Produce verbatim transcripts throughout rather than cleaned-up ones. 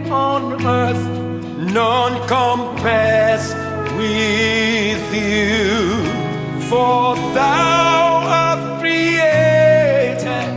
on earth, none compares with you. For thou hast created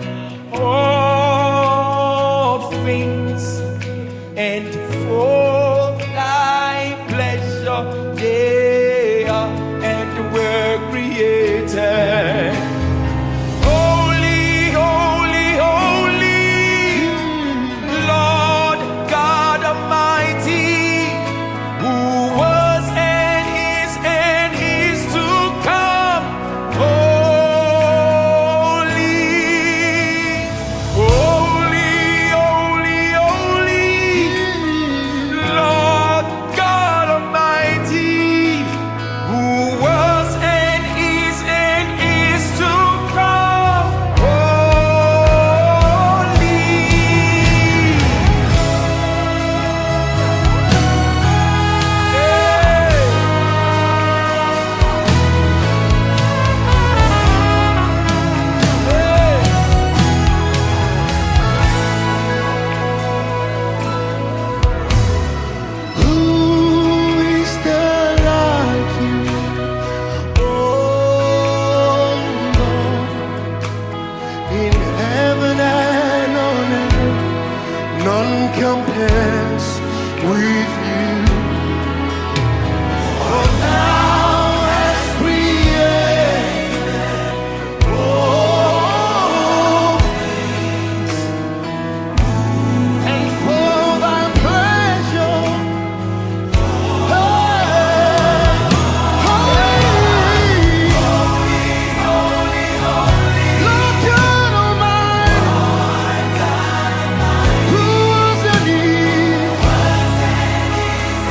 all things, and for thy pleasure they are and were created. Holy, holy, holy, Lord God Almighty, who was and is and is to come. Holy, holy, holy, holy, Lord God Almighty, who was and is and is to come. Holy. Who is there like you, oh Lord? In heaven and on earth, none compares with you. For thou hast created all things, and for thy pleasure, holy, Lord God Almighty, who was and is,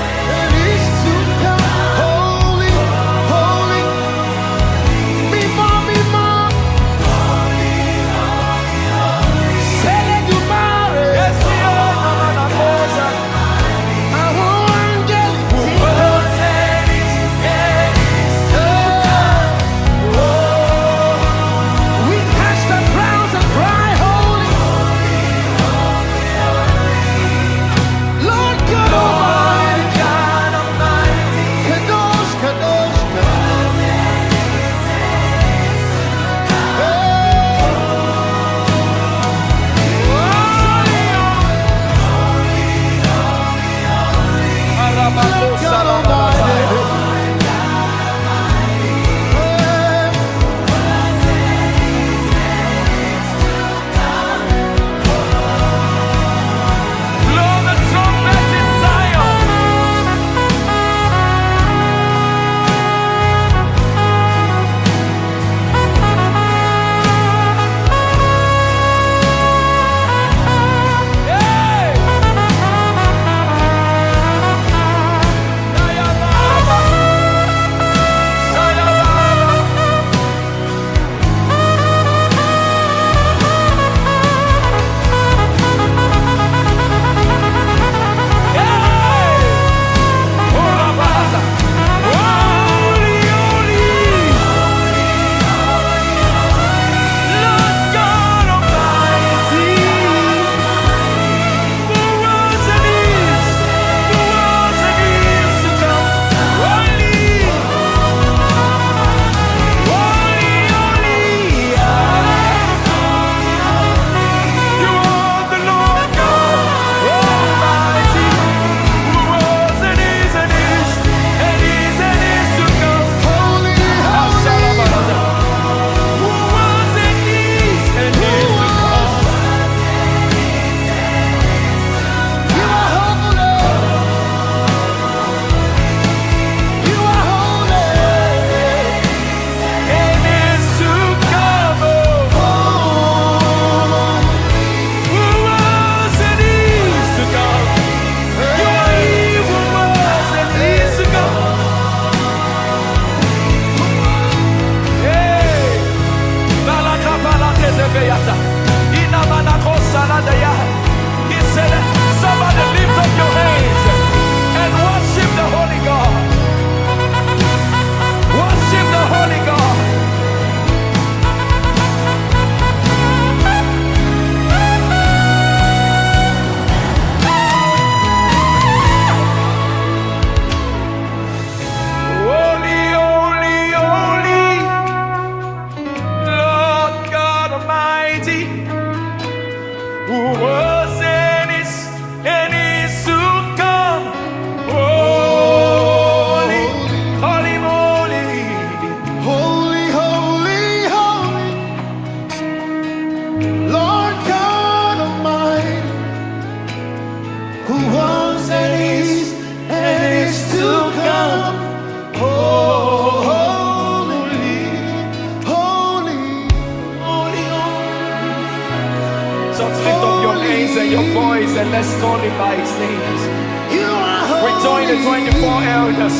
praise and let's call him by his names. You are holy. We join the twenty-four elders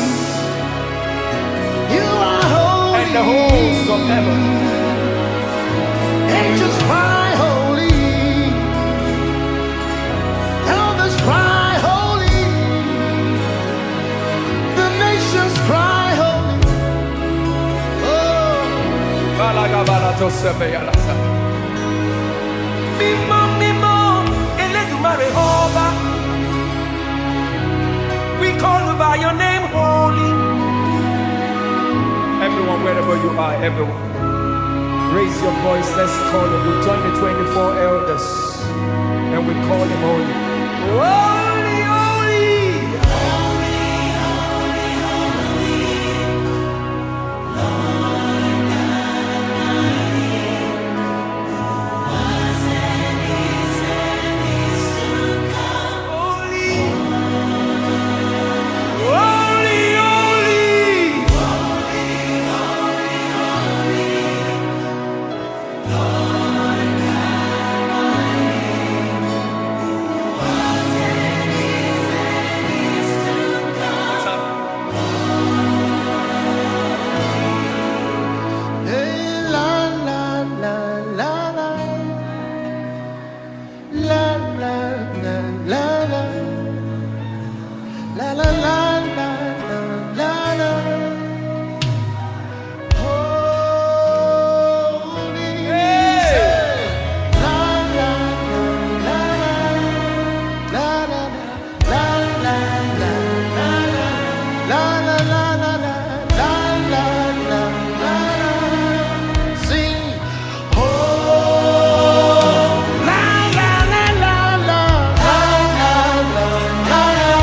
You are holy. and the hosts of heaven. Angels cry holy. Elders cry holy. The nations cry holy. Oh, Balagabalato sebeyalasa. Mimo, mimo, Eledumare Oba. We call you by your name, holy. Everyone, wherever you are, everyone, raise your voice. Let's call him. We join the twenty-four elders and we call him holy. Holy, holy. Holy, holy. hey, la la la la la. La la la la la. La la la la la la la. Holy. La la la la la. La la la la la la la. La la la la la la la la la. Sing. Oh. La la la la la. La la la la la.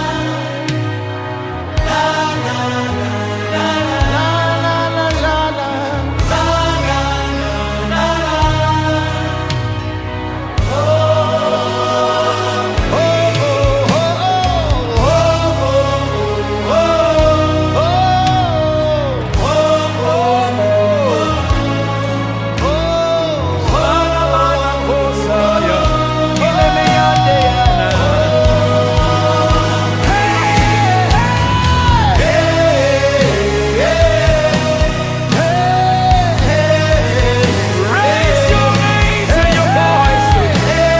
La la la la la la la. La la la la la. Oh. Oh oh oh oh Raise your hands and your voices.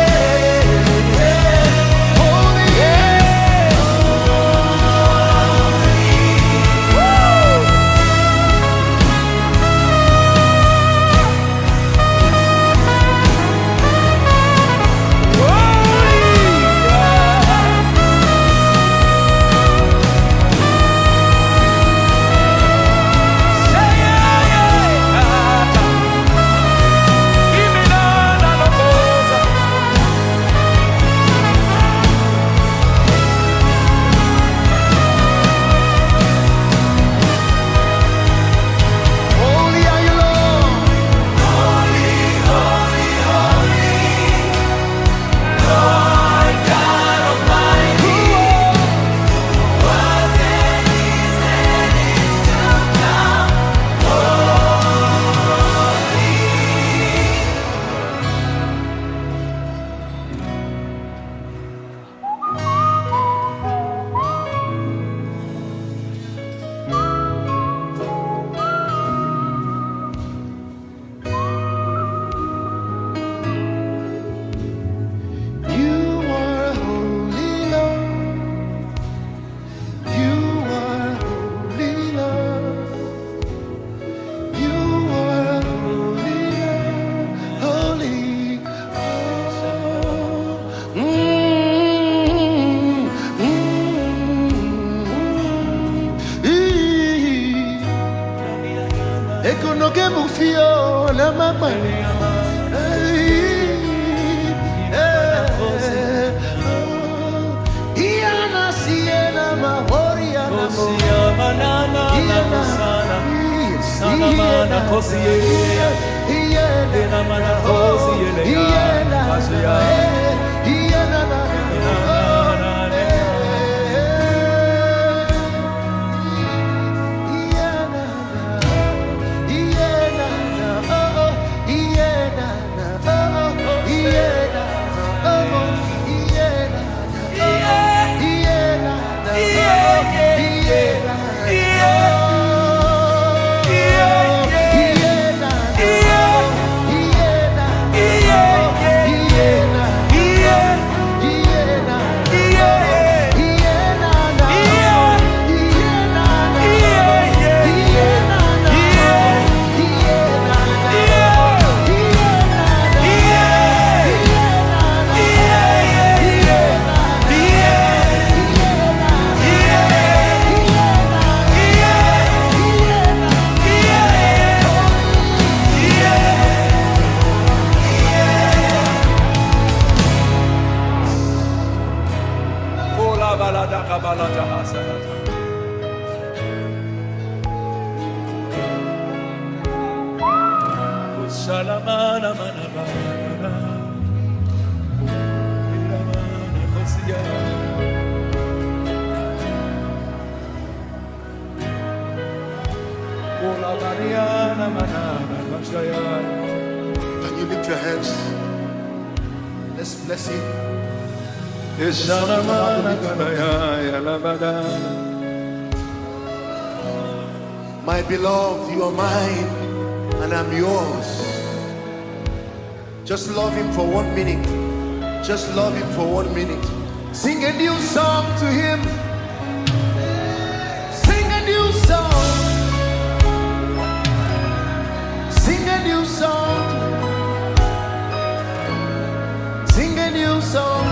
Holy are you, Lord. You are holy, Lord. You are holy, Lord. You are holy, Lord. Holy. Oh. Mm, mm, mm. Econo que mufio la mama. Iana siena mahoria na mo. Yeah. balada kabalata hasanata. Shalamana mana mana. Iramana kosia. Ola Mariana mana mana. Can you lift your hands? Let's bless him. My beloved, you are mine and I'm yours. Just love him for one minute. Just love him for one minute. Sing a new song to him. Sing a new song. Sing a new song. Sing a new song.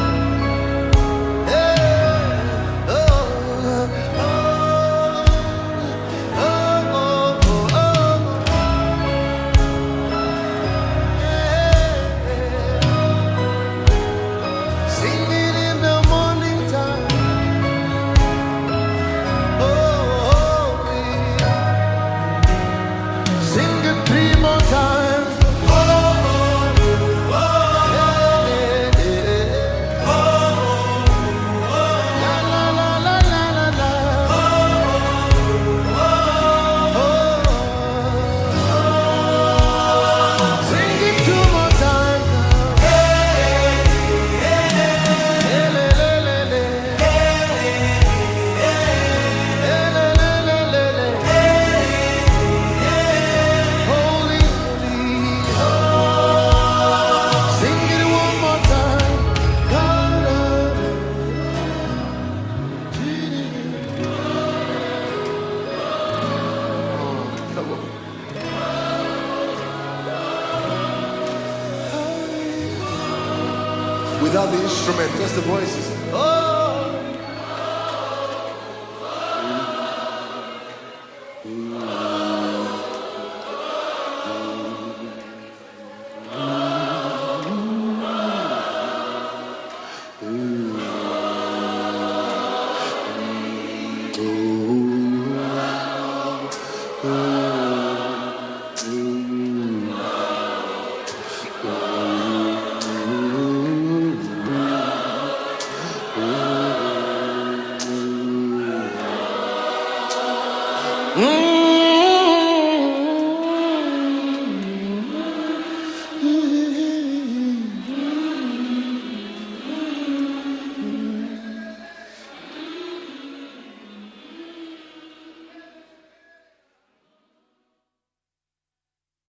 Without the instrument, just the voices. Oh. Mm.